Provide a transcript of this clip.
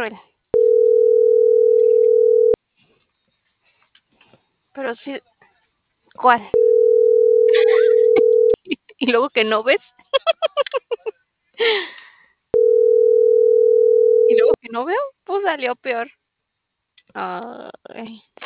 cruel. Pero sí, ¿cuál? Y luego que no ves, y luego que no veo, pues salió peor. Ay.